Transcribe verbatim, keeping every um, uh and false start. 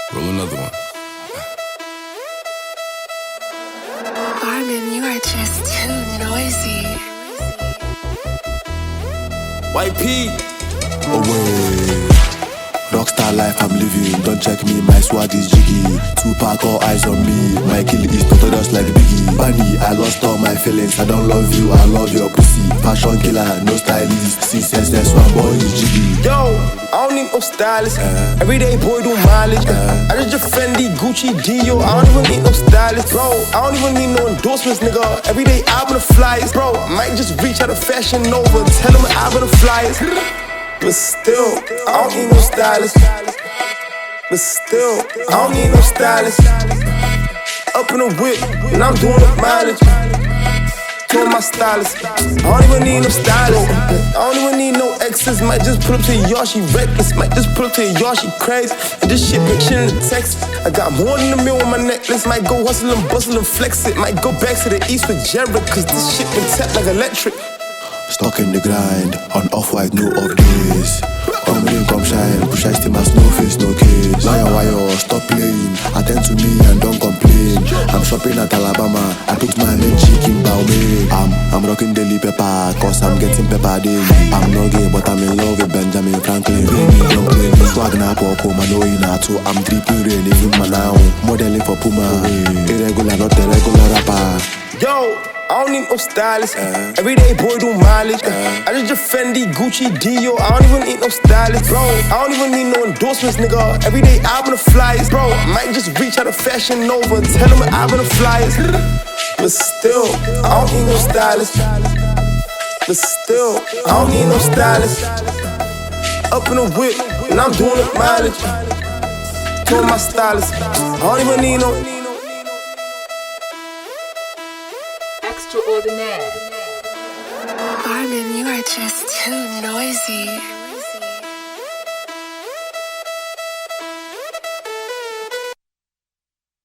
Roll another one. Armin, you are just too noisy. Y P. Away. Rockstar life I'm living, don't check me, my swag is jiggy. Tupac, all eyes on me, my kill is just like Biggie. Bunny, I lost all my feelings, I don't love you, I love your pussy. Fashion killer, no stylist, C S S one boy is jiggy. Yo, I don't need no stylist, uh, everyday boy do mileage. uh, I just just Fendi, Gucci, Dio, I don't even need no stylist. Bro, I don't even need no endorsements, nigga. Everyday album the flyers, bro. I might just reach out of Fashion Nova, tell them album the flyers. But still, I don't need no stylist. But still, I don't need no stylist. Up in the whip, and I'm doing the mileage. Told my stylist, I don't even need no stylist. I don't even need no exes. Might just pull up to your yard, she reckless. Might just pull up to your yard, she crazy. And this shit been chillin' in Texas. I got more than a meal on my necklace. Might go hustle and bustle and flex it. Might go back to the east with Jared, cause this shit been tapped like electric. Stuck in the grind, on off-white, no updates. Come rain, come shine, push I still my snowface, no case. Wire, wire, stop playing, attend to me and don't complain. I'm shopping at Alabama, I put my main chicken bow me. I'm, I'm rocking daily pepper, cause I'm getting pepper daily. I'm not gay, but I'm in love with Benjamin Franklin. Baby, don't play me, swag na pop, I'm knowing how to. I'm dripping rain, even my now. Modeling for Puma, irregular, not a regular rapper. Yo, I don't need no stylist. uh, Everyday boy do mileage. uh, I just just Fendi, Gucci, Dio. I don't even need no stylist, bro. I don't even need no endorsements, nigga. Everyday album the flyers, bro. I might just reach out of Fashion Nova, tell them album the flyers. But still, I don't need no stylist. But still, I don't need no stylist. Up in the whip, and I'm doing the mileage. Told my stylist, I don't even need no. Armin, you are just too noisy.